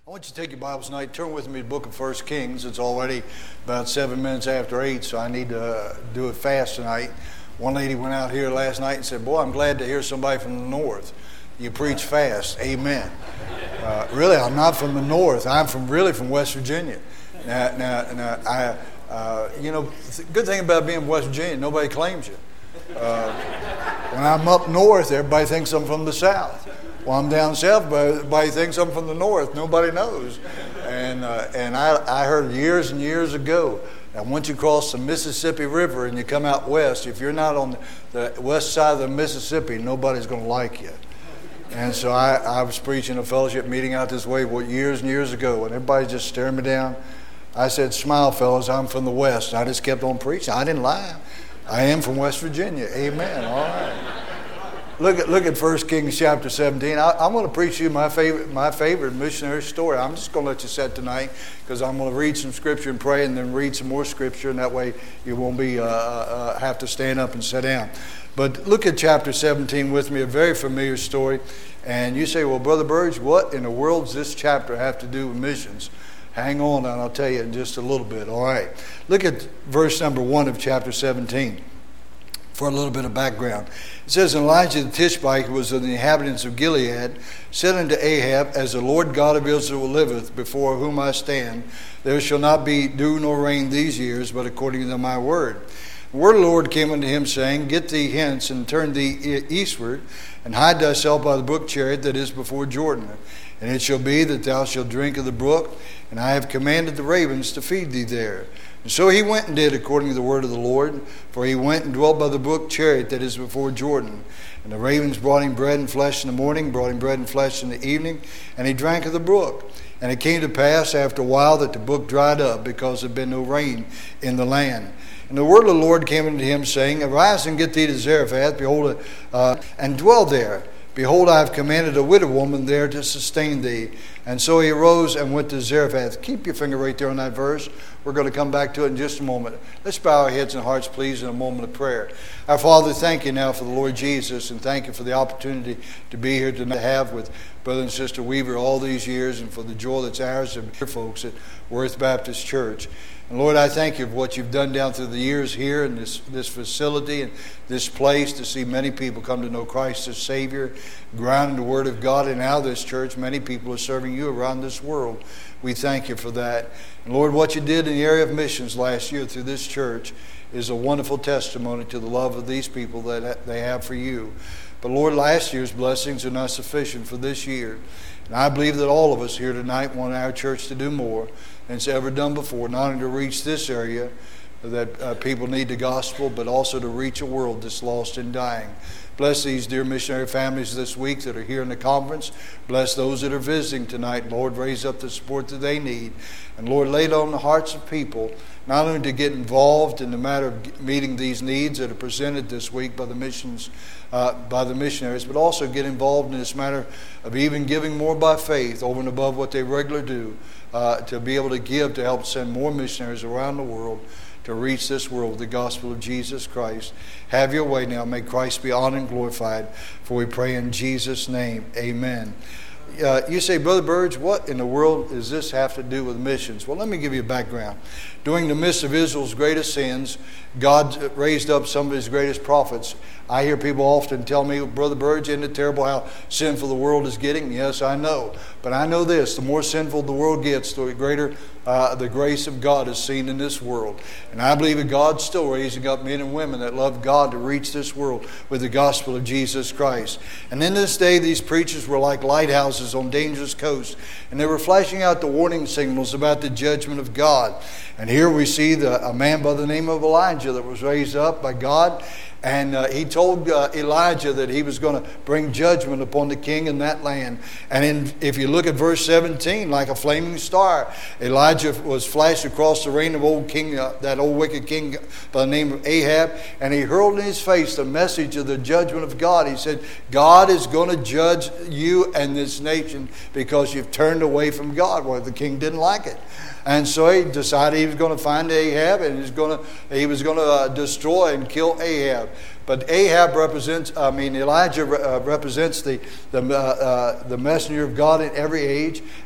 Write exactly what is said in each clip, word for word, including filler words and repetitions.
I want you to take your Bibles tonight. Turn with me to the book of First Kings. It's already about seven minutes after eight, so I need to uh, do it fast tonight. One lady went out here last night and said, boy, I'm glad to hear somebody from the north. You preach fast. Amen. Uh, really, I'm not from the north. I'm from really from West Virginia. Now, now, now I, uh, you know, the good thing about being in West Virginia, nobody claims you. Uh, when I'm up north, everybody thinks I'm from the south. While I'm down south, everybody thinks I'm from the north. Nobody knows. And uh, and I, I heard years and years ago that once you cross the Mississippi River and you come out west, if you're not on the west side of the Mississippi, nobody's going to like you. And so I, I was preaching a fellowship meeting out this way well, years and years ago, and everybody just staring me down. I said, smile, fellas, I'm from the west. And I just kept on preaching. I didn't lie. I am from West Virginia. Amen. All right. Look at look at First Kings chapter seventeen. I, I'm going to preach you my favorite my favorite missionary story. I'm just going to let you sit tonight because I'm going to read some scripture and pray, and then read some more scripture, and that way you won't be uh, uh, have to stand up and sit down. But look at chapter seventeen with me, a very familiar story. And you say, well, Brother Burge, what in the world does this chapter have to do with missions? Hang on, and I'll tell you in just a little bit. All right. Look at verse number one of chapter seventeen. For a little bit of background. It says, Elijah the Tishbite, who was of the inhabitants of Gilead, said unto Ahab, as the Lord God of Israel liveth, before whom I stand, there shall not be dew nor rain these years, but according to my word. The word of the Lord came unto him, saying, Get thee hence, and turn thee eastward, and hide thyself by the brook Cherith that is before Jordan. And it shall be that thou shalt drink of the brook, and I have commanded the ravens to feed thee there. And so he went and did according to the word of the Lord, for he went and dwelt by the brook Cherith that is before Jordan. And the ravens brought him bread and flesh in the morning, brought him bread and flesh in the evening, and he drank of the brook. And it came to pass after a while that the brook dried up, because there had been no rain in the land. And the word of the Lord came unto him, saying, Arise and get thee to Zarephath, behold, uh, and dwell there. Behold, I have commanded a widow woman there to sustain thee. And so he arose and went to Zarephath. Keep your finger right there on that verse. We're going to come back to it in just a moment. Let's bow our heads and hearts, please, in a moment of prayer. Our Father, thank you now for the Lord Jesus, and thank you for the opportunity to be here tonight, to have with Brother and Sister Weaver all these years, and for the joy that's ours to be here, folks, at Worth Baptist Church. And Lord, I thank you for what you've done down through the years here in this, this facility and this place, to see many people come to know Christ as Savior, ground in the Word of God. And now this church, many people are serving you around this world. We thank you for that. And Lord, what you did in the area of missions last year through this church is a wonderful testimony to the love of these people that they have for you. But Lord, last year's blessings are not sufficient for this year. And I believe that all of us here tonight want our church to do more than it's ever done before, not only to reach this area that uh, people need the gospel, but also to reach a world that's lost and dying. Bless these dear missionary families this week that are here in the conference. Bless those that are visiting tonight. Lord, raise up the support that they need. And Lord, lay it on the hearts of people, not only to get involved in the matter of meeting these needs that are presented this week by the missions, uh, by the missionaries, but also get involved in this matter of even giving more by faith over and above what they regularly do, uh, to be able to give to help send more missionaries around the world to reach this world with the gospel of Jesus Christ. Have your way now. May Christ be honored and glorified. For we pray in Jesus' name. Amen. Uh, you say, Brother Burge, what in the world does this have to do with missions? Well, let me give you a background. During the midst of Israel's greatest sins, God raised up some of his greatest prophets. I hear people often tell me, Brother Burge, isn't it terrible how sinful the world is getting? Yes, I know. But I know this, the more sinful the world gets, the greater uh, the grace of God is seen in this world. And I believe that God's still raising up men and women that love God to reach this world with the gospel of Jesus Christ. And in this day, these preachers were like lighthouses on dangerous coasts, and they were flashing out the warning signals about the judgment of God. And here we see the, a man by the name of Elijah that was raised up by God. And uh, he told uh, Elijah that he was going to bring judgment upon the king in that land. And in, if you look at verse seventeen, like a flaming star, Elijah was flashed across the reign of old king, uh, that old wicked king by the name of Ahab. And he hurled in his face the message of the judgment of God. He said, God is going to judge you and this nation because you've turned away from God. Well, the king didn't like it. And so he decided he was going to find Ahab, and he was going to, he was going to uh, destroy and kill Ahab. But Ahab represents, I mean, Elijah uh, represents the the, uh, uh, the messenger of God in every age.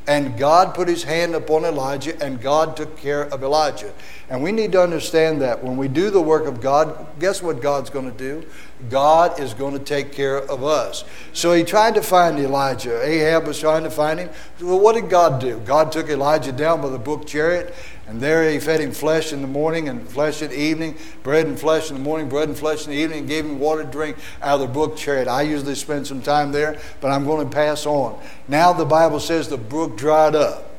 And God put his hand upon Elijah, and God took care of Elijah. And we need to understand that when we do the work of God, guess what God's going to do? God is going to take care of us. So he tried to find Elijah. Ahab was trying to find him. Well, what did God do? God took Elijah down by the brook Cherith, and there he fed him flesh in the morning and flesh in the evening, bread and flesh in the morning, bread and flesh in the evening, and gave him water to drink out of the brook Cherith. I usually spend some time there, but I'm going to pass on. Now the Bible says the brook dried up.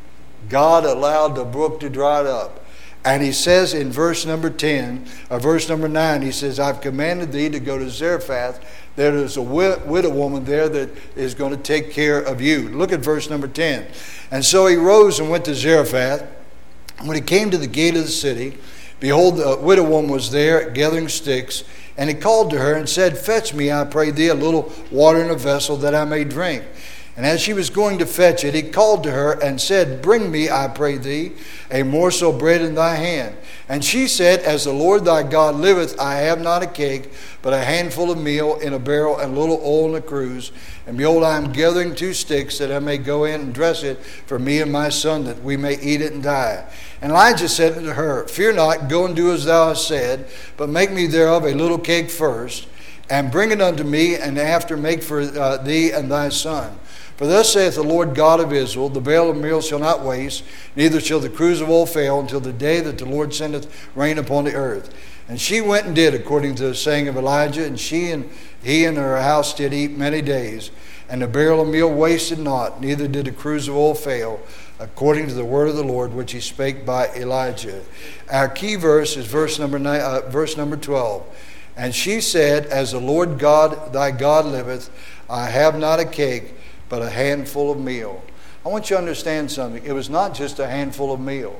God allowed the brook to dry up. And he says in verse number ten, or verse number nine, he says, I've commanded thee to go to Zarephath. There is a widow woman there that is going to take care of you. Look at verse number ten. And so he rose and went to Zarephath. When he came to the gate of the city, behold, the widow woman was there gathering sticks. And he called to her and said, Fetch me, I pray thee, a little water in a vessel that I may drink. And as she was going to fetch it, he called to her and said, Bring me, I pray thee, a morsel of bread in thy hand. And she said, As the Lord thy God liveth, I have not a cake, but a handful of meal in a barrel and a little oil in a cruse. And behold, I am gathering two sticks, that I may go in and dress it for me and my son, that we may eat it and die. And Elijah said unto her, Fear not, go and do as thou hast said, but make me thereof a little cake first, and bring it unto me, and after make for uh, thee and thy son. For thus saith the Lord God of Israel, the barrel of meal shall not waste, neither shall the cruse of oil fail, until the day that the Lord sendeth rain upon the earth. And she went and did according to the saying of Elijah, and she and he and her house did eat many days. And the barrel of meal wasted not, neither did the cruse of oil fail, according to the word of the Lord which he spake by Elijah. Our key verse is verse number nine, uh, verse number twelve. And she said, As the Lord God thy God liveth, I have not a cake, but a handful of meal. I want you to understand something. It was not just a handful of meal.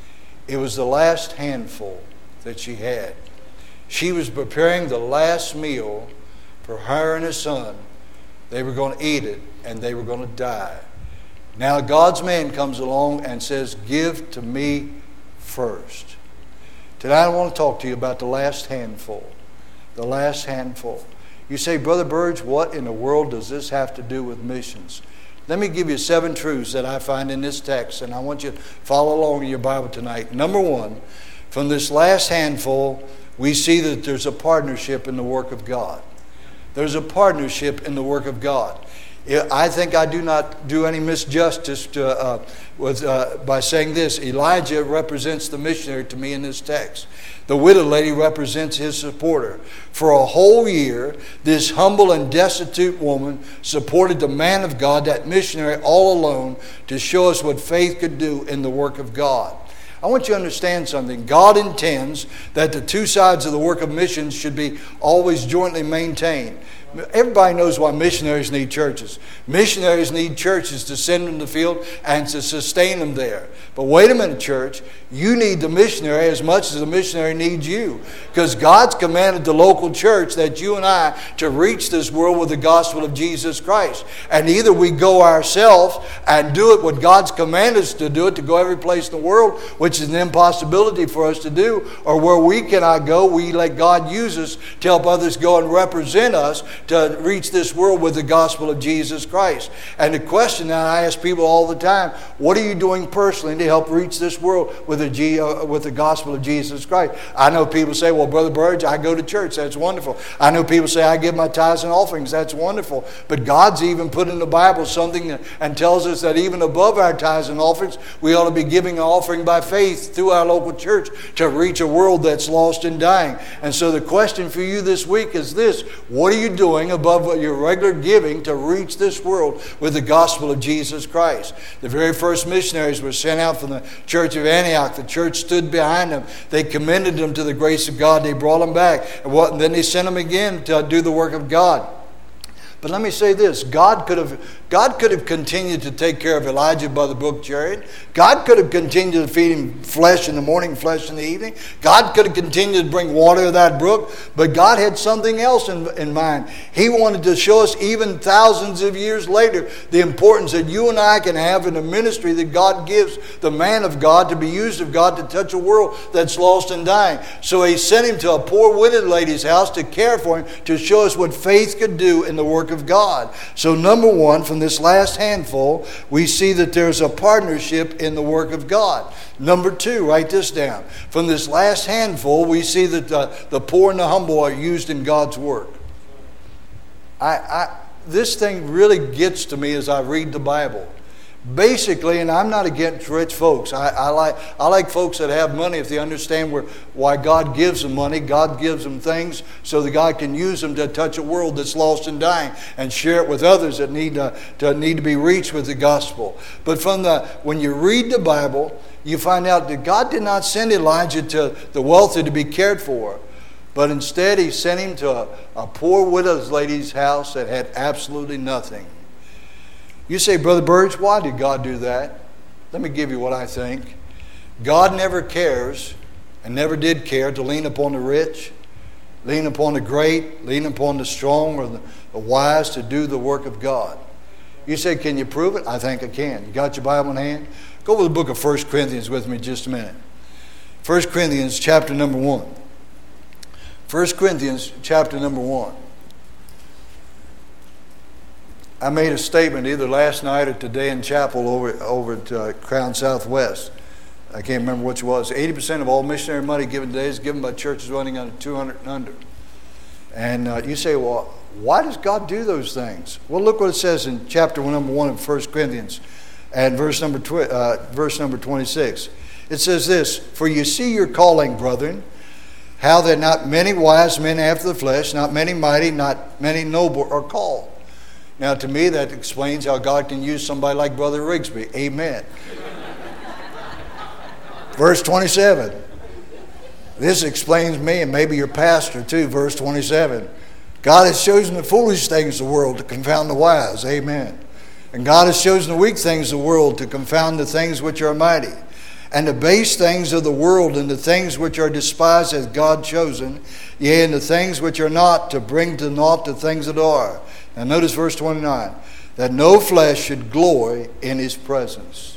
It was the last handful that she had. She was preparing the last meal for her and her son. They were going to eat it, and they were going to die. Now God's man comes along and says, Give to me first. Tonight I want to talk to you about the last handful. The last handful. You say, Brother Burge, what in the world does this have to do with missions? Let me give you seven truths that I find in this text, and I want you to follow along in your Bible tonight. Number one, from this last handful, we see that there's a partnership in the work of God. There's a partnership in the work of God. I think I do not do any misjustice to, uh, with, uh, by saying this. Elijah represents the missionary to me in this text. The widow lady represents his supporter. For a whole year, this humble and destitute woman supported the man of God, that missionary, all alone, to show us what faith could do in the work of God. I want you to understand something. God intends that the two sides of the work of missions should be always jointly maintained. Everybody knows why missionaries need churches. Missionaries need churches to send them to the field and to sustain them there. But wait a minute, church. You need the missionary as much as the missionary needs you. Because God's commanded the local church, that you and I, to reach this world with the gospel of Jesus Christ. And either we go ourselves and do it what God's commanded us to do it, to go every place in the world, which is an impossibility for us to do, or where we cannot go, we let God use us to help others go and represent us to reach this world with the gospel of Jesus Christ. And the question that I ask people all the time, what are you doing personally to help reach this world with the, G, uh, with the gospel of Jesus Christ? I know people say, well, Brother Burge, I go to church. That's wonderful. I know people say, I give my tithes and offerings. That's wonderful. But God's even put in the Bible something that, and tells us that even above our tithes and offerings, we ought to be giving an offering by faith through our local church to reach a world that's lost and dying. And so the question for you this week is this: what are you doing above your regular giving to reach this world with the gospel of Jesus Christ? The very first missionaries were sent out from the church of Antioch. The church stood behind them. They commended them to the grace of God. They brought them back. And then they sent them again to do the work of God. But let me say this. God could have God could have continued to take care of Elijah by the brook Cherith. God could have continued to feed him flesh in the morning, flesh in the evening. God could have continued to bring water to that brook. But God had something else in, in mind. He wanted to show us even thousands of years later the importance that you and I can have in the ministry that God gives the man of God to be used of God to touch a world that's lost and dying. So he sent him to a poor widow lady's house to care for him, to show us what faith could do in the work of God. So number one, from this last handful, we see that there's a partnership in the work of God. Number two, write this down. From this last handful, we see that the, the poor and the humble are used in God's work. I, I, this thing really gets to me as I read the Bible. Basically, and I'm not against rich folks. I, I like I like folks that have money if they understand where why God gives them money. God gives them things so that God can use them to touch a world that's lost and dying and share it with others that need to, to need to be reached with the gospel. But from the when you read the Bible, you find out that God did not send Elijah to the wealthy to be cared for, but instead He sent him to a, a poor widow's lady's house that had absolutely nothing. You say, Brother Burge, why did God do that? Let me give you what I think. God never cares and never did care to lean upon the rich, lean upon the great, lean upon the strong or the, the wise to do the work of God. You say, can you prove it? I think I can. You got your Bible in hand? Go over the book of First Corinthians with me just a minute. First Corinthians chapter number one. First Corinthians chapter number one. I made a statement either last night or today in chapel over, over at uh, Crown Southwest. I can't remember which it was. eighty percent of all missionary money given today is given by churches running under two hundred and under. And uh, you say, well, why does God do those things? Well, look what it says in chapter number one of First Corinthians and verse number, twi- uh, verse number twenty-six. It says this, for you see your calling, brethren, how that not many wise men after the flesh, not many mighty, not many noble are called. Now, to me, that explains how God can use somebody like Brother Rigsby. Amen. Verse twenty-seven. This explains me, and maybe your pastor too. Verse twenty-seven. God has chosen the foolish things of the world to confound the wise. Amen. And God has chosen the weak things of the world to confound the things which are mighty. And the base things of the world and the things which are despised has God chosen, yea, and the things which are not, to bring to naught the things that are. Now notice verse twenty-nine, that no flesh should glory in His presence.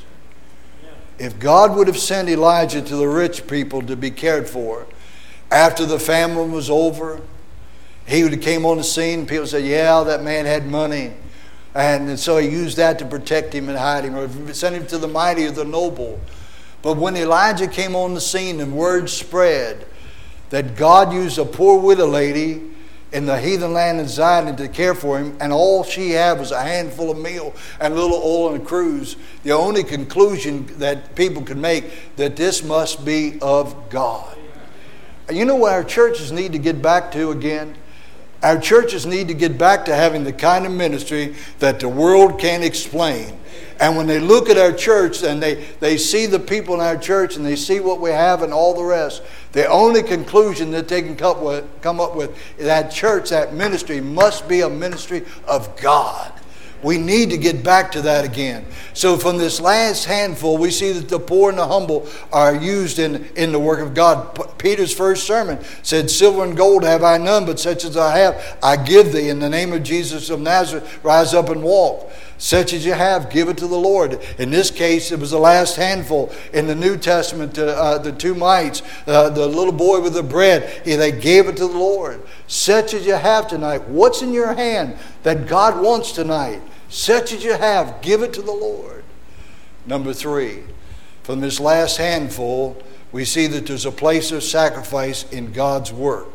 If God would have sent Elijah to the rich people to be cared for, after the famine was over, he would have came on the scene, people said, yeah, that man had money. And so He used that to protect him and hide him, or sent him to the mighty or the noble. But when Elijah came on the scene and word spread that God used a poor widow lady in the heathen land of Zion to care for him, and all she had was a handful of meal and a little oil and a cruse, the only conclusion that people could make that this must be of God. You know what our churches need to get back to again? Our churches need to get back to having the kind of ministry that the world can't explain. And when they look at our church and they, they see the people in our church and they see what we have and all the rest, the only conclusion that they can come, with, come up with is that church, that ministry must be a ministry of God. We need to get back to that again. So from this last handful, we see that the poor and the humble are used in, in the work of God. P- Peter's first sermon said, silver and gold have I none, but such as I have, I give thee. In the name of Jesus of Nazareth, rise up and walk. Such as you have, give it to the Lord. In this case, it was the last handful. In the New Testament, uh, uh, the two mites, uh, the little boy with the bread, yeah, they gave it to the Lord. Such as you have tonight. What's in your hand that God wants tonight? Such as you have, give it to the Lord. Number three, from this last handful, we see that there's a place of sacrifice in God's work.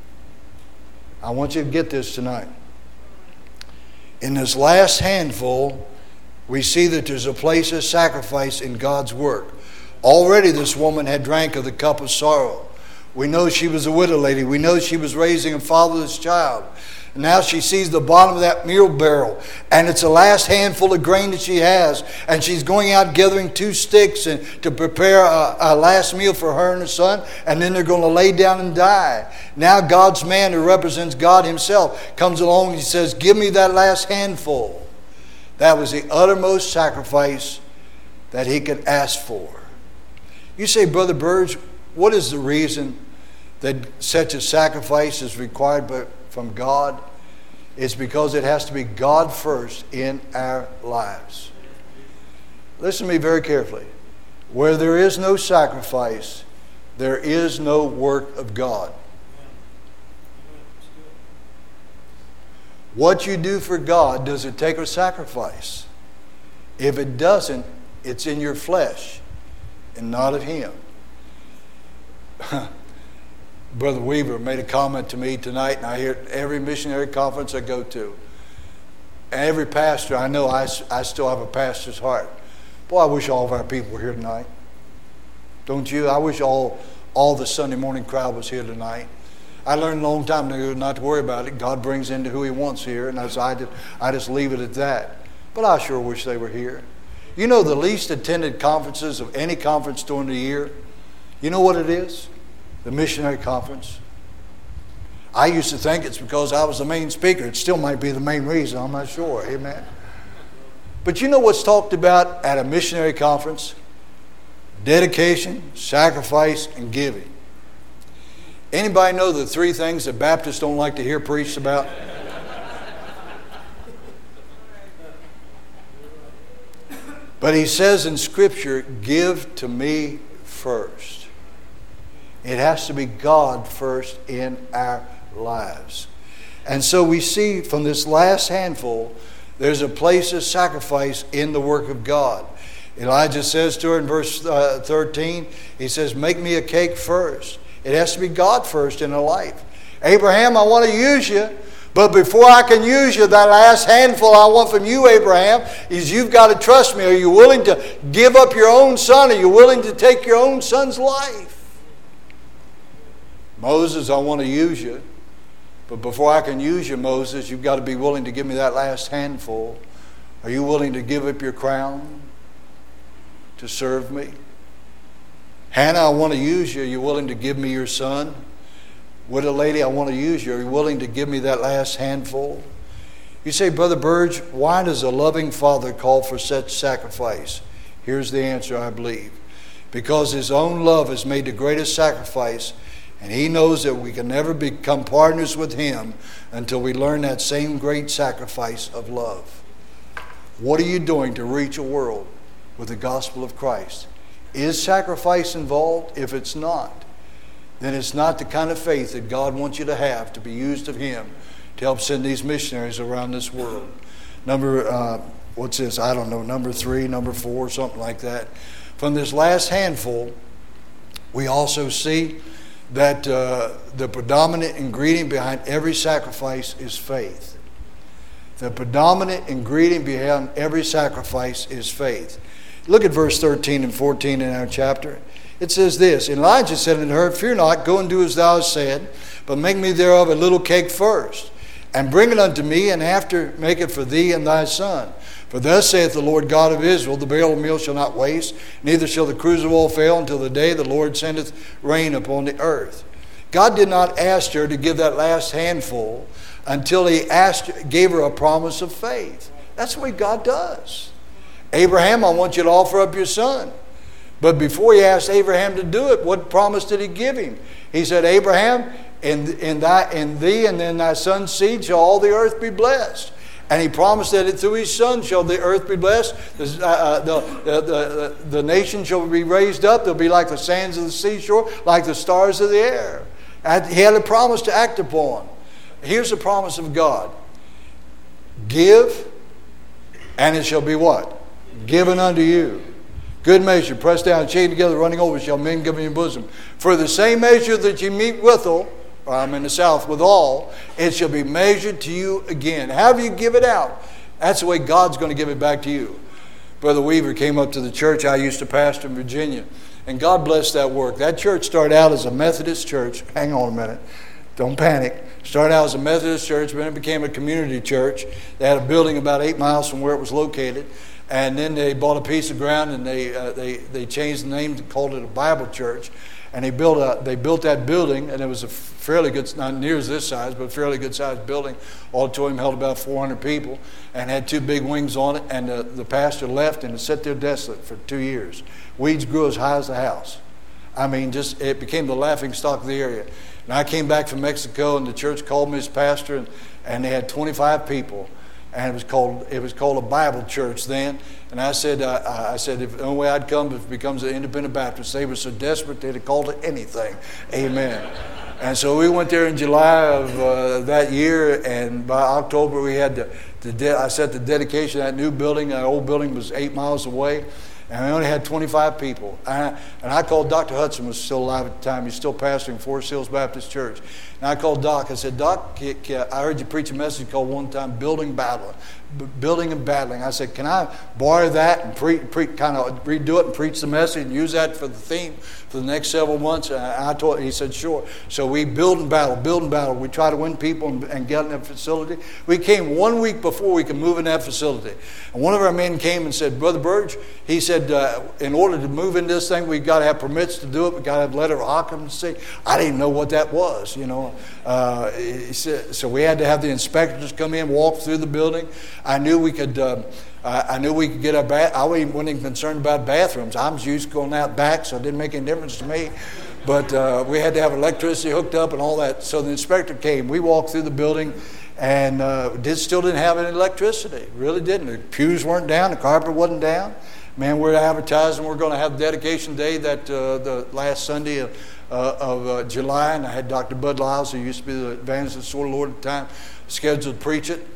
I want you to get this tonight. In this last handful, we see that there's a place of sacrifice in God's work. Already this woman had drank of the cup of sorrow. We know she was a widow lady. We know she was raising a fatherless child. And now she sees the bottom of that meal barrel, and it's the last handful of grain that she has, and she's going out gathering two sticks and to prepare a, a last meal for her and her son, and then they're going to lay down and die. Now God's man, who represents God Himself, comes along and He says, give me that last handful. That was the uttermost sacrifice that He could ask for. You say, Brother Burge, what is the reason that such a sacrifice is required by from God? It's because it has to be God first in our lives. Listen to me very carefully. Where there is no sacrifice, there is no work of God. What you do for God, does it take a sacrifice? If it doesn't, it's in your flesh and not of Him. Brother Weaver made a comment to me tonight, and I hear it every missionary conference I go to. And every pastor, I know I, I still have a pastor's heart. Boy, I wish all of our people were here tonight. Don't you? I wish all, all the Sunday morning crowd was here tonight. I learned a long time ago not to worry about it. God brings into who He wants here, and as I, just, I just leave it at that. But I sure wish they were here. You know the least attended conferences of any conference during the year? You know what it is? The missionary conference. I used to think it's because I was the main speaker. It still might be the main reason. I'm not sure. Amen. But you know what's talked about at a missionary conference? Dedication, sacrifice, and giving. Anybody know the three things that Baptists don't like to hear preached about? But he says in Scripture, give to me first. It has to be God first in our lives. And so we see from this last handful, there's a place of sacrifice in the work of God. Elijah says to her in verse uh, thirteen, he says, make me a cake first. It has to be God first in her life. Abraham, I want to use you. But before I can use you, that last handful I want from you, Abraham, is you've got to trust me. Are you willing to give up your own son? Are you willing to take your own son's life? Moses, I want to use you. But before I can use you, Moses, you've got to be willing to give me that last handful. Are you willing to give up your crown to serve me? Hannah, I want to use you. Are you willing to give me your son? Widow lady, I want to use you. Are you willing to give me that last handful? You say, Brother Burge, why does a loving father call for such sacrifice? Here's the answer, I believe. Because his own love has made the greatest sacrifice, and he knows that we can never become partners with him until we learn that same great sacrifice of love. What are you doing to reach a world with the gospel of Christ? Is sacrifice involved? If it's not, then it's not the kind of faith that God wants you to have to be used of Him to help send these missionaries around this world. Number, uh, what's this? I don't know, number three, number four, something like that. From this last handful, we also see that uh, the predominant ingredient behind every sacrifice is faith. The predominant ingredient behind every sacrifice is faith. Look at verse thirteen and fourteen in our chapter. It says this, Elijah said unto her, fear not, go and do as thou hast said, but make me thereof a little cake first, and bring it unto me, and after make it for thee and thy son. For thus saith the Lord God of Israel, the barrel of meal shall not waste, neither shall the cruse of oil fail until the day the Lord sendeth rain upon the earth. God did not ask her to give that last handful until He asked, gave her a promise of faith. That's the way God does. Abraham, I want you to offer up your son. But before He asked Abraham to do it, what promise did He give him? He said, Abraham, in, in, thy, in thee and in thy son's seed shall all the earth be blessed. And He promised that through His son shall the earth be blessed. The, uh, the, the, the, the nation shall be raised up. They'll be like the sands of the seashore, like the stars of the air. And He had a promise to act upon. Here's the promise of God. Give, and it shall be what? Given unto you. Good measure, pressed down, shaken together, running over, shall men give in your bosom. For the same measure that you meet withal, or I'm in the south, withal, it shall be measured to you again. However you give it out, that's the way God's going to give it back to you. Brother Weaver came up to the church I used to pastor in Virginia, and God blessed that work. That church started out as a Methodist church. Hang on a minute. Don't panic. Started out as a Methodist church, but then it became a community church. They had a building about eight miles from where it was located. And then they bought a piece of ground and they uh, they they changed the name and called it a Bible church. And they built a they built that building, and it was a fairly good, not near as this size, but a fairly good sized building. Auditorium held about four hundred people and had two big wings on it. And uh, the pastor left and it sat there desolate for two years. Weeds grew as high as the house. I mean, just it became the laughing stock of the area. And I came back from Mexico, and the church called me as pastor, and, and they had twenty-five people. And it was called it was called a Bible church then. And I said uh, I said if the only way I'd come if it becomes an independent Baptist. They were so desperate they'd have called it anything. Amen. And so we went there in July of uh, that year, and by October we had the, the de- I set the dedication of that new building. That old building was eight miles away, and we only had twenty-five people. And I, and I called Doctor Hudson, was still alive at the time. He's still pastoring Forest Hills Baptist Church. And I called Doc. I said, Doc, I heard you preach a message called one time, Building Battle. Building and battling. I said, can I borrow that and pre, pre, kind of redo it and preach the message and use that for the theme for the next several months? And I told, he said, sure. So we build and battle, build and battle. We try to win people and, and get in that facility. We came one week before we could move in that facility. And one of our men came and said, Brother Burge, he said, uh, in order to move in this thing, we've got to have permits to do it. We've got to have letter of occupancy. I didn't know what that was, you know. Uh, he said, so we had to have the inspectors come in, walk through the building. I knew we could. Uh, I knew we could get our bath. I wasn't even concerned about bathrooms. I was used to going out back, so it didn't make any difference to me. But uh, we had to have electricity hooked up and all that. So the inspector came. We walked through the building, and uh, did, still didn't have any electricity. Really didn't. The pews weren't down. The carpet wasn't down. Man, we're advertising. We're going to have dedication day that uh, the last Sunday of, uh, of uh, July, and I had Doctor Bud Lyles, who used to be the evangelist of the Sword of the Lord at the time, scheduled to preach it.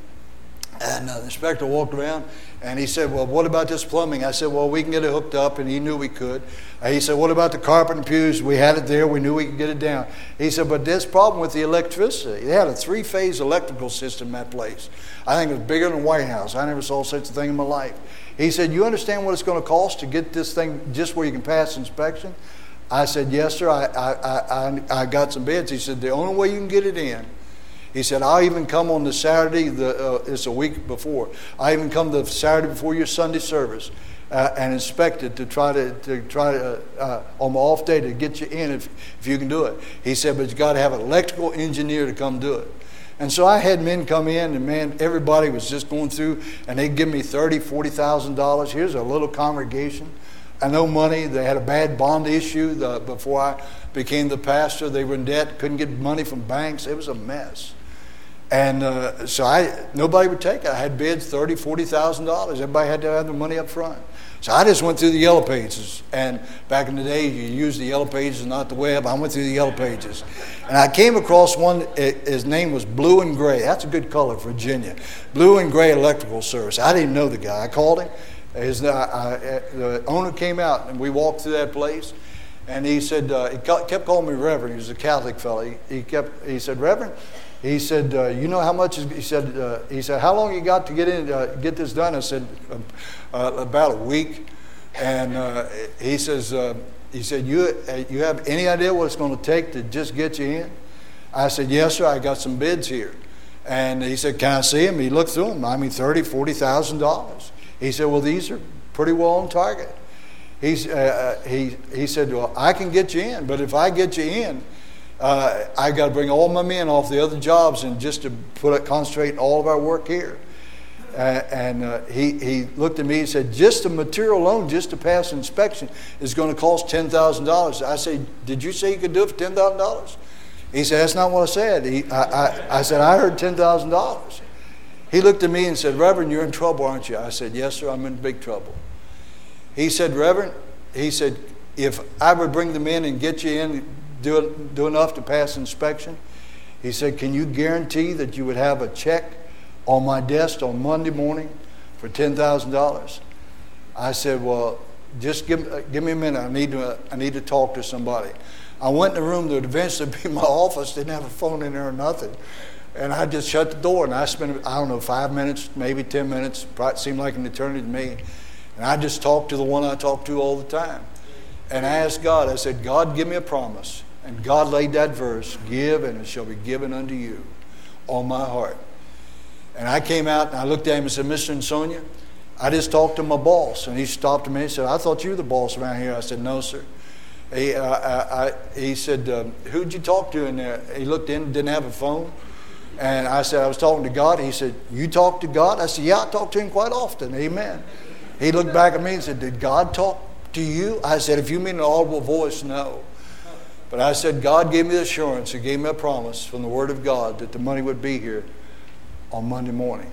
And uh, the inspector walked around, and he said, well, what about this plumbing? I said, well, we can get it hooked up, and he knew we could. Uh, he said, what about the carpet and pews? We had it there. We knew we could get it down. He said, but there's a problem with the electricity. They had a three-phase electrical system in that place. I think it was bigger than the White House. I never saw such a thing in my life. He said, you understand what it's going to cost to get this thing just where you can pass inspection? I said, yes, sir. I, I, I, I got some bids. He said, the only way you can get it in, he said, I'll even come on the Saturday, the, uh, it's a week before. I even come the Saturday before your Sunday service uh, and inspect it to try to, to try to, uh, on my off day to get you in if, if you can do it. He said, but you got to have an electrical engineer to come do it. And so I had men come in, and man, everybody was just going through, and they'd give me thirty thousand dollars, forty thousand dollars. Here's a little congregation. I know money. They had a bad bond issue the, before I became the pastor. They were in debt, couldn't get money from banks. It was a mess. And uh, so I nobody would take it. I had bids thirty thousand dollars, forty thousand dollars. Everybody had to have their money up front. So I just went through the yellow pages. And back in the day, you used the yellow pages, not the web. I went through the yellow pages. And I came across one, it, his name was Blue and Gray. That's a good color, Virginia. Blue and Gray Electrical Service. I didn't know the guy. I called him. His, uh, I, the owner came out, and we walked through that place. And he said, uh, he kept calling me Reverend. He was a Catholic fellow. He, he kept, he said, Reverend, he said, uh, you know how much, is, he said, uh, he said, how long you got to get in, uh, get this done? I said, uh, uh, about a week. And uh, he says, uh, he said, you, uh, you have any idea what it's going to take to just get you in? I said, yes, sir, I got some bids here. And he said, can I see them? He looked through them. I mean, thirty thousand dollars, forty thousand dollars. He said, well, these are pretty well on target. He's, uh, he, he said, well, I can get you in, but if I get you in, uh, I got to bring all my men off the other jobs and just to put it, concentrate all of our work here. Uh, and uh, he, he looked at me and said, just the material alone, just to pass inspection, is going to cost ten thousand dollars. I said, did you say you could do it for ten thousand dollars? He said, that's not what I said. He, I, I, I said, I heard ten thousand dollars. He looked at me and said, Reverend, you're in trouble, aren't you? I said, yes, sir, I'm in big trouble. He said, Reverend, he said, if I would bring them in and get you in, do, do enough to pass inspection, he said, can you guarantee that you would have a check on my desk on Monday morning for ten thousand dollars? I said, well, just give, give me a minute. I need, to, I need to talk to somebody. I went in the room that would eventually be my office, didn't have a phone in there or nothing. And I just shut the door, and I spent, I don't know, five minutes, maybe ten minutes. Probably seemed like an eternity to me. And I just talked to the one I talk to all the time. And I asked God, I said, God, give me a promise. And God laid that verse, give and it shall be given unto you, on my heart. And I came out and I looked at him and said, Mister Insonia, I just talked to my boss. And he stopped me and said, I thought you were the boss around here. I said, no, sir. He, uh, I, I, he said, um, who'd you talk to in there? He looked in, didn't have a phone. And I said, I was talking to God. He said, you talk to God? I said, yeah, I talk to him quite often. Amen. He looked back at me and said, did God talk to you? I said, if you mean an audible voice, no. But I said, God gave me the assurance. He gave me a promise from the Word of God that the money would be here on Monday morning.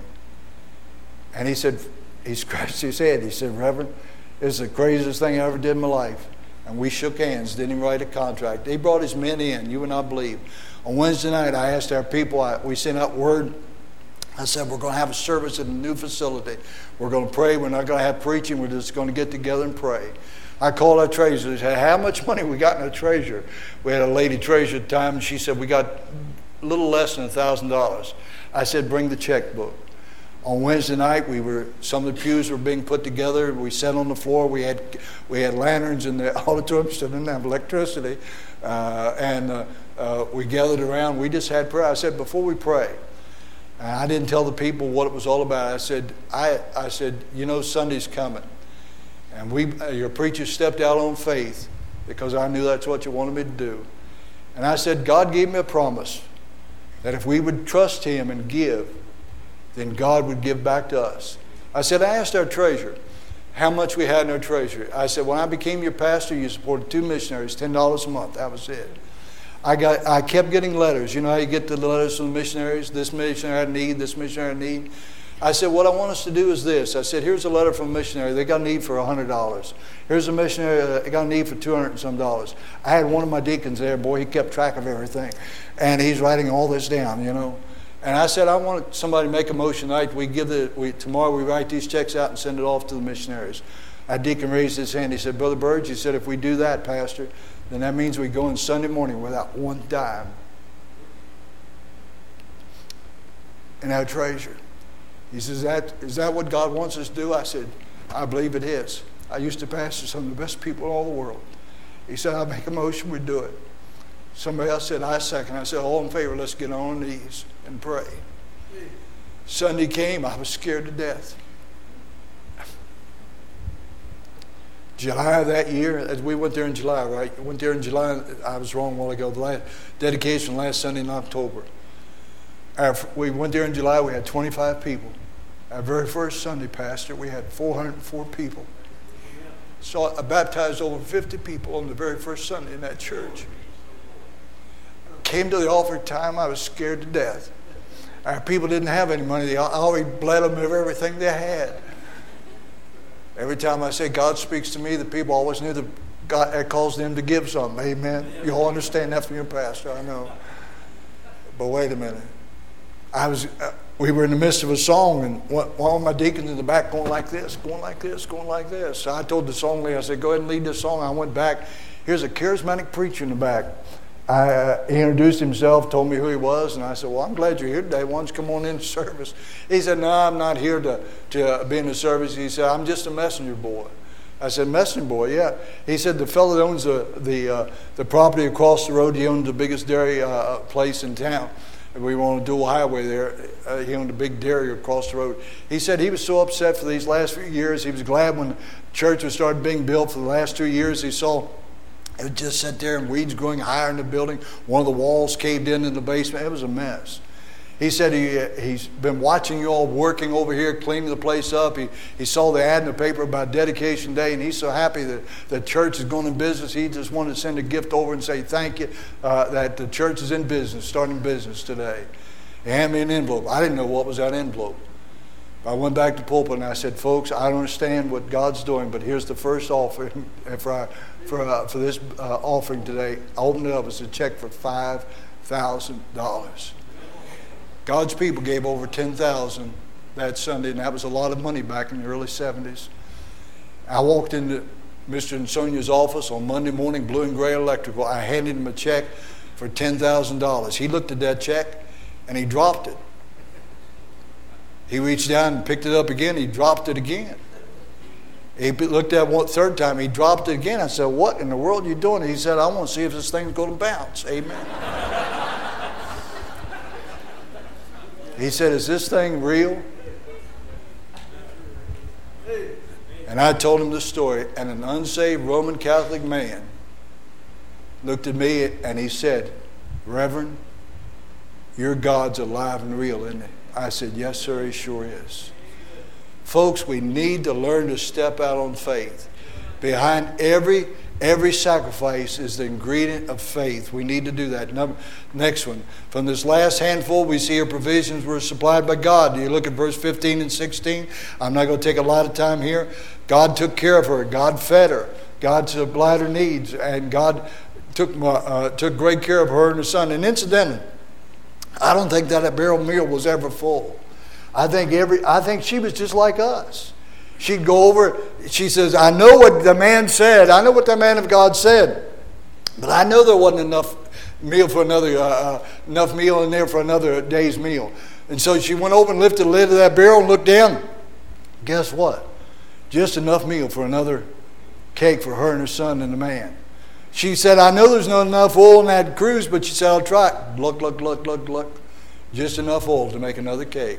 And he said, he scratched his head. He said, Reverend, it's the craziest thing I ever did in my life. And we shook hands, didn't even write a contract. He brought his men in, you would not believe. On Wednesday night, I asked our people, I, we sent out word. I said, we're going to have a service at a new facility. We're going to pray. We're not going to have preaching. We're just going to get together and pray. I called our treasurer. I said, how much money we got in our treasurer? We had a lady treasurer at the time, and she said, we got a little less than one thousand dollars. I said, bring the checkbook. On Wednesday night, we were some of the pews were being put together. We sat on the floor. We had we had lanterns in the auditorium, so didn't have electricity. Uh, and uh, uh, we gathered around. We just had prayer. I said, before we pray, and I didn't tell the people what it was all about. I said, I, I said, you know, Sunday's coming. And we, uh, your preacher stepped out on faith because I knew that's what you wanted me to do. And I said, God gave me a promise that if we would trust him and give, then God would give back to us. I said, I asked our treasurer how much we had in our treasury. I said, when I became your pastor, you supported two missionaries, ten dollars a month. That was it. I got. I kept getting letters. You know how you get the letters from the missionaries? This missionary I need, this missionary I need. I said, what I want us to do is this. I said, here's a letter from a missionary. They got a need for one hundred dollars. Here's a missionary that got a need for two hundred and some dollars. I had one of my deacons there. Boy, he kept track of everything. And he's writing all this down, you know. And I said, I want somebody to make a motion tonight. We give the, we, tomorrow we write these checks out and send it off to the missionaries. Our deacon raised his hand. He said, Brother Burge, he said, if we do that, Pastor, then that means we go in Sunday morning without one dime in our treasure. He says, is that, is that what God wants us to do? I said, I believe it is. I used to pastor some of the best people in all the world. He said, I'll make a motion, we do it. Somebody else said, I second. I said, all in favor, let's get on our knees and pray. Sunday came, I was scared to death. July of that year, as we went there in July, right? We went there in July. I was wrong a while ago. The last dedication last Sunday in October. Our, we went there in July. We had twenty-five people. Our very first Sunday, Pastor, we had four hundred four people. So I baptized over fifty people on the very first Sunday in that church. Came to the altar time, I was scared to death. Our people didn't have any money. They already bled them of everything they had. Every time I say God speaks to me, the people always knew that God that calls them to give something. Amen. You all understand that from your pastor, I know. But wait a minute. I was. Uh, we were in the midst of a song, and one, one of my deacons in the back going like this, going like this, going like this. So I told the song leader, I said, go ahead and lead this song. I went back. Here's a charismatic preacher in the back. I, uh, he introduced himself, told me who he was, and I said, well, I'm glad you're here today. Why don't you come on into service? He said, no, I'm not here to, to be in the service. He said, I'm just a messenger boy. I said, messenger boy, yeah. He said, the fellow that owns the, the, uh, the property across the road, he owned the biggest dairy uh, place in town. We were on a dual highway there. Uh, he owned a big dairy across the road. He said he was so upset for these last few years. He was glad when the church was started being built for the last two years. He saw it would just sit there and weeds growing higher in the building. One of the walls caved in in the basement. It was a mess. He said he, he's been watching you all working over here, cleaning the place up. He, he saw the ad in the paper about Dedication Day, and he's so happy that the church is going in business. He just wanted to send a gift over and say thank you uh, that the church is in business, starting business today. He handed me an envelope. I didn't know what was that envelope. I went back to the pulpit and I said, folks, I don't understand what God's doing, but here's the first offering for our, for uh, for this uh, offering today. I opened it up. It's a check for five thousand dollars. God's people gave over ten thousand dollars that Sunday, and that was a lot of money back in the early seventies. I walked into Mister and Sonia's office on Monday morning, Blue and Gray Electrical. I handed him a check for ten thousand dollars. He looked at that check, and he dropped it. He reached down and picked it up again. He dropped it again. He looked at it one third time. He dropped it again. I said, what in the world are you doing? He said, I want to see if this thing's going to bounce. Amen. He said, is this thing real? And I told him the story. And an unsaved Roman Catholic man looked at me and he said, Reverend, your God's alive and real, isn't he? I said, yes, sir, he sure is. Folks, we need to learn to step out on faith. Behind every every sacrifice is the ingredient of faith. We need to do that. Number, next one. From this last handful, we see her provisions were supplied by God. Do you look at verse fifteen and sixteen? I'm not going to take a lot of time here. God took care of her. God fed her. God supplied her needs, and God took uh, took great care of her and her son. And incidentally, I don't think that, that barrel meal was ever full. I think every I think she was just like us. She'd go over. She says, "I know what the man said. I know what the man of God said, but I know there wasn't enough meal for another uh, enough meal in there for another day's meal." And so she went over and lifted the lid of that barrel and looked down. Guess what? Just enough meal for another cake for her and her son and the man. She said, "I know there's not enough oil in that cruise," but she said, "I'll try it." Look, look, look, look, look. Just enough oil to make another cake.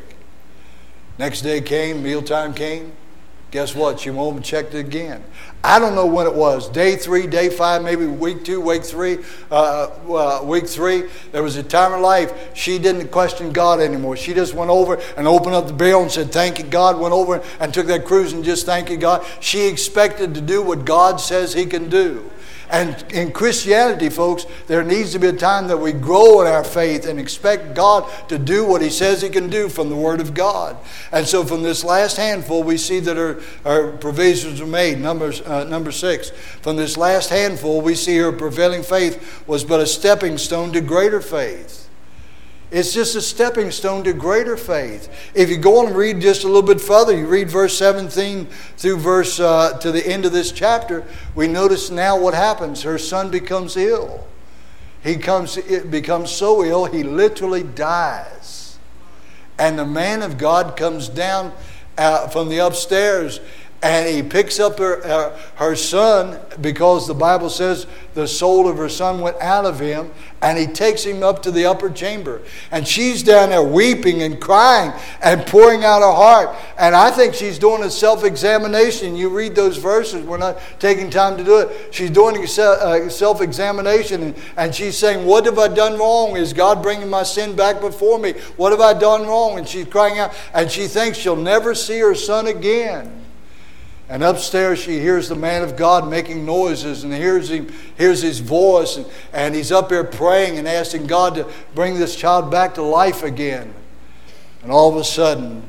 Next day came, mealtime came. Guess what? She went home and checked it again. I don't know when it was. Day three, day five, maybe week two, week three, uh, uh, week three. There was a time in life she didn't question God anymore. She just went over and opened up the barrel and said, "Thank you, God." Went over and took that cruise and just thank you, God. She expected to do what God says He can do. And in Christianity, folks, there needs to be a time that we grow in our faith and expect God to do what He says He can do from the Word of God. And so from this last handful, we see that her, her provisions were made. Numbers, uh, number six. From this last handful, we see her prevailing faith was but a stepping stone to greater faith. It's just a stepping stone to greater faith. If you go on and read just a little bit further, you read verse seventeen through verse uh, to the end of this chapter, we notice now what happens. Her son becomes ill. He comes, it becomes so ill, he literally dies. And the man of God comes down uh, from the upstairs, and he picks up her, her, her son, because the Bible says the soul of her son went out of him, and he takes him up to the upper chamber. And she's down there weeping and crying and pouring out her heart. And I think she's doing a self-examination. You read those verses. We're not taking time to do it. She's doing a self-examination, and, and she's saying, "What have I done wrong? Is God bringing my sin back before me? What have I done wrong?" And she's crying out, and she thinks she'll never see her son again. And upstairs she hears the man of God making noises, and hears him, hears his voice, and, and he's up there praying and asking God to bring this child back to life again. And all of a sudden,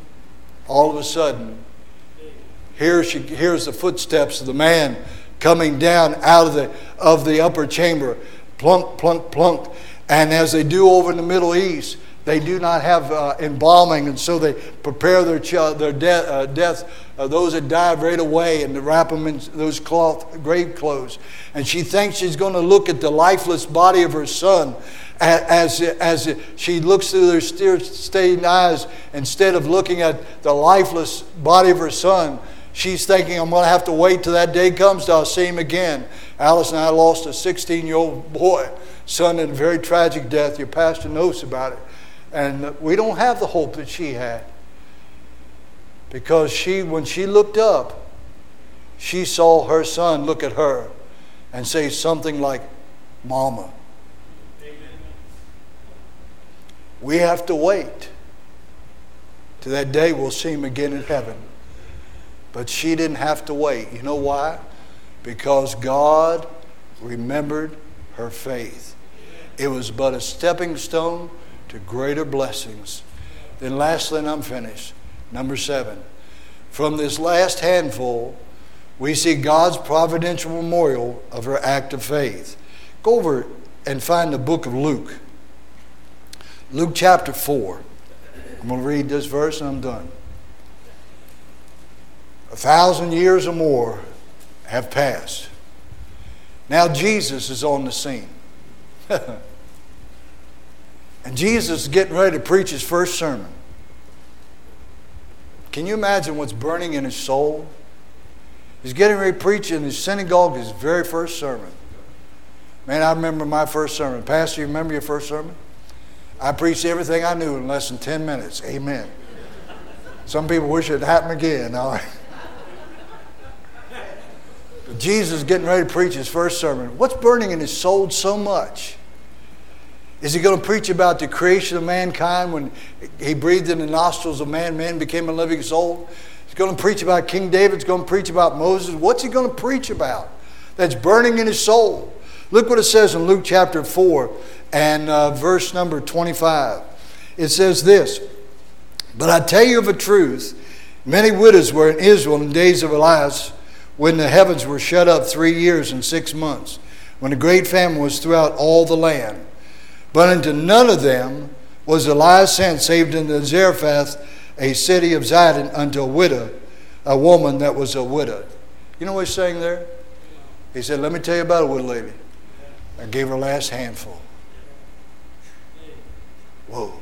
all of a sudden, here she hears the footsteps of the man coming down out of the of the upper chamber, plunk, plunk, plunk. And as they do over in the Middle East, they do not have uh, embalming, and so they prepare their ch- their de- uh, death, uh, those that died right away, and to wrap them in those cloth grave clothes. And she thinks she's going to look at the lifeless body of her son, as as, as she looks through their tear-stained eyes, instead of looking at the lifeless body of her son. She's thinking, "I'm going to have to wait till that day comes till I'll see him again." Alice and I lost a sixteen-year-old boy, son, in a very tragic death. Your pastor knows about it. And we don't have the hope that she had. Because she, when she looked up, she saw her son look at her and say something like, "Mama." Amen. We have to wait till that day we'll see him again in heaven. But she didn't have to wait. You know why? Because God remembered her faith. It was but a stepping stone to greater blessings. Then lastly, and I'm finished, number seven. From this last handful, we see God's providential memorial of her act of faith. Go over and find the book of Luke. Luke chapter four. I'm going to read this verse and I'm done. A thousand years or more have passed. Now Jesus is on the scene. And Jesus is getting ready to preach his first sermon. Can you imagine what's burning in his soul? He's getting ready to preach in his synagogue his very first sermon. Man, I remember my first sermon. Pastor, you remember your first sermon? I preached everything I knew in less than ten minutes. Amen. Some people wish it happened again. All right. But Jesus is getting ready to preach his first sermon. What's burning in his soul so much? Is he going to preach about the creation of mankind when he breathed in the nostrils of man, man became a living soul? He's going to preach about King David. He's going to preach about Moses. What's he going to preach about that's burning in his soul? Look what it says in Luke chapter four and uh, verse number twenty-five. It says this, "But I tell you of a truth, many widows were in Israel in the days of Elias, when the heavens were shut up three years and six months, when a great famine was throughout all the land. But unto none of them was Elias sent, save unto Zarephath, a city of Zidon, unto a widow, a woman that was a widow. You know what he's saying there? He said, let me tell you about a widow lady. I gave her last handful. Whoa.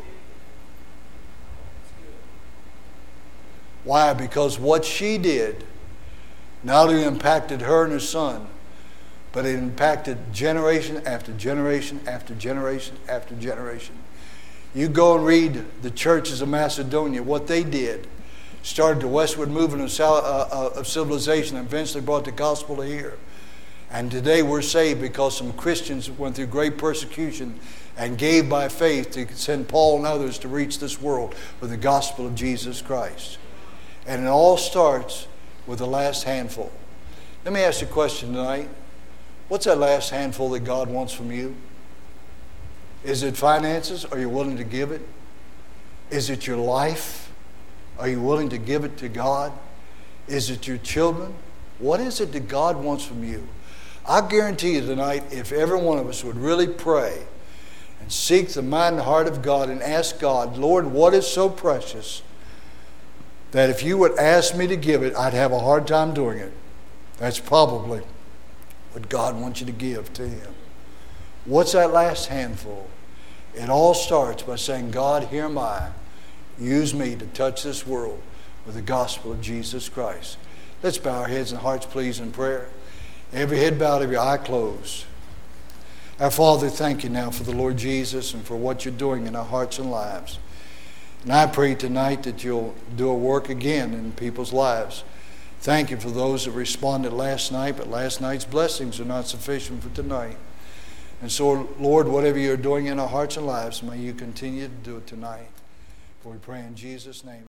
Why? Because what she did not only impacted her and her son, but it impacted generation after generation after generation after generation. You go and read the churches of Macedonia, what they did. Started the westward movement of, uh, of civilization and eventually brought the gospel to here. And today we're saved because some Christians went through great persecution and gave by faith to send Paul and others to reach this world with the gospel of Jesus Christ. And it all starts with the last handful. Let me ask you a question tonight. What's that last handful that God wants from you? Is it finances? Are you willing to give it? Is it your life? Are you willing to give it to God? Is it your children? What is it that God wants from you? I guarantee you tonight, if every one of us would really pray and seek the mind and heart of God and ask God, Lord, what is so precious that if you would ask me to give it, I'd have a hard time doing it. That's probably what God wants you to give to Him. What's that last handful? It all starts by saying, God, here am I. Use me to touch this world with the gospel of Jesus Christ. Let's bow our heads and hearts, please, in prayer. Every head bowed, every eye closed. Our Father, thank you now for the Lord Jesus and for what you're doing in our hearts and lives. And I pray tonight that you'll do a work again in people's lives. Thank you for those that responded last night, but last night's blessings are not sufficient for tonight. And so, Lord, whatever you're doing in our hearts and lives, may you continue to do it tonight. For we pray in Jesus' name.